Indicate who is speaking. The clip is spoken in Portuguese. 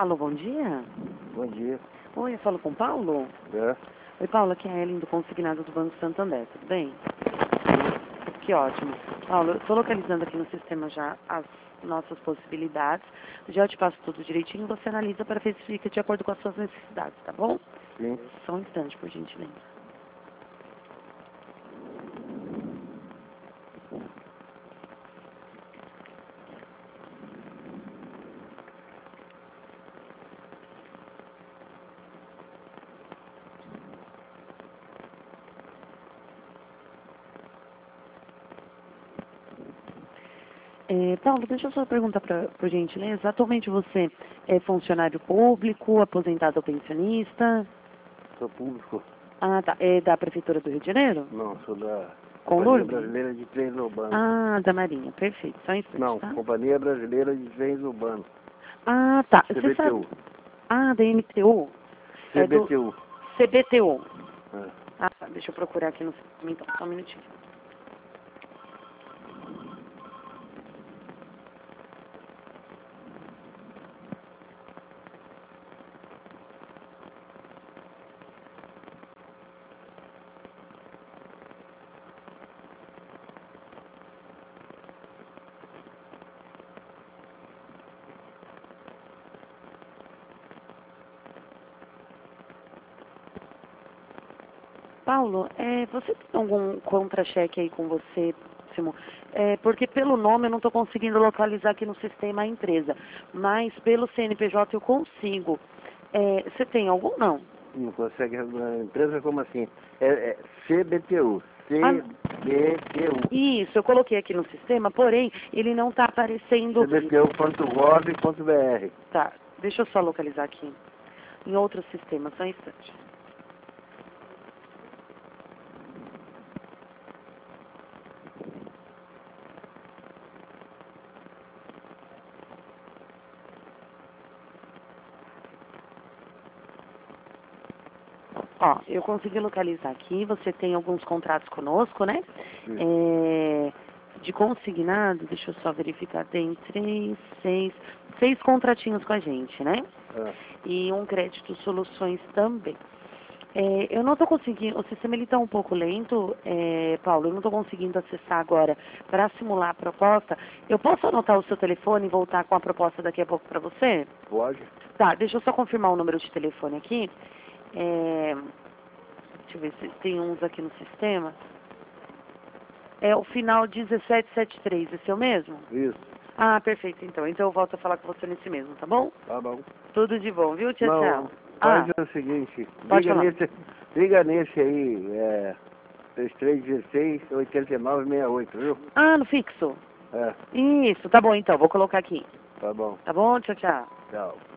Speaker 1: Alô, bom dia.
Speaker 2: Bom dia.
Speaker 1: Oi, eu falo com o Paulo?
Speaker 2: É?
Speaker 1: Oi, Paulo, aqui é a Ellen do Consignado do Banco Santander, tudo bem? Que ótimo. Paulo, eu estou localizando aqui no sistema já as nossas possibilidades. Já te passo tudo direitinho, você analisa para ver se fica de acordo com as suas necessidades, tá bom?
Speaker 2: Sim.
Speaker 1: Só um instante, por gentileza. Paulo, deixa eu só perguntar por gentileza. Atualmente você é funcionário público, aposentado ou pensionista?
Speaker 2: Sou público.
Speaker 1: Ah, tá. É da Prefeitura do Rio de Janeiro?
Speaker 2: Não, sou da
Speaker 1: Com
Speaker 2: Companhia
Speaker 1: Lourdes?
Speaker 2: Brasileira de Trens Urbanos.
Speaker 1: Ah, da Marinha. Perfeito. Só um instante,
Speaker 2: Não,
Speaker 1: tá?
Speaker 2: Companhia Brasileira de Trens Urbanos.
Speaker 1: Ah, tá. Você sabe...
Speaker 2: CBTU.
Speaker 1: Ah, da MTU? É do
Speaker 2: CBTU.
Speaker 1: CBTU.
Speaker 2: É.
Speaker 1: Ah, tá. Deixa eu procurar aqui no sistema, então. Só um minutinho. Paulo, você tem algum contra-cheque aí com você, Simão? Porque pelo nome eu não estou conseguindo localizar aqui no sistema a empresa, mas pelo CNPJ eu consigo. Você tem algum? Não.
Speaker 2: Não consegue regular a empresa como assim? É CBTU.
Speaker 1: Ah,
Speaker 2: CBTU.
Speaker 1: isso, eu coloquei aqui no sistema, porém ele não está aparecendo.
Speaker 2: CBTU.gov.br.
Speaker 1: Tá, deixa eu só localizar aqui em outro sistema, só um instante. Ó, eu consegui localizar aqui, você tem alguns contratos conosco, né? De consignado, deixa eu só verificar, tem seis contratinhos com a gente, né?
Speaker 2: Ah,
Speaker 1: E um crédito soluções também. Eu não estou conseguindo, o sistema ele está um pouco lento, Paulo, eu não estou conseguindo acessar agora para simular a proposta. Eu posso anotar o seu telefone e voltar com a proposta daqui a pouco para você?
Speaker 2: pode?
Speaker 1: Tá, deixa eu só confirmar o número de telefone aqui. Deixa eu ver se tem uns aqui no sistema. É o final 1773, esse é o mesmo?
Speaker 2: Isso.
Speaker 1: Ah, perfeito, então. Então eu volto a falar com você nesse mesmo, tá bom?
Speaker 2: Tá bom.
Speaker 1: Tudo de bom, viu, tchau,
Speaker 2: Não,
Speaker 1: tchau.
Speaker 2: faz
Speaker 1: Ah,
Speaker 2: o seguinte.
Speaker 1: pode falar.
Speaker 2: Liga nesse aí, 3316-8968, viu?
Speaker 1: Ah, no fixo?
Speaker 2: É,
Speaker 1: Isso, tá bom então, vou colocar aqui.
Speaker 2: tá bom.
Speaker 1: Tá bom? Tchau, tchau.
Speaker 2: Tchau.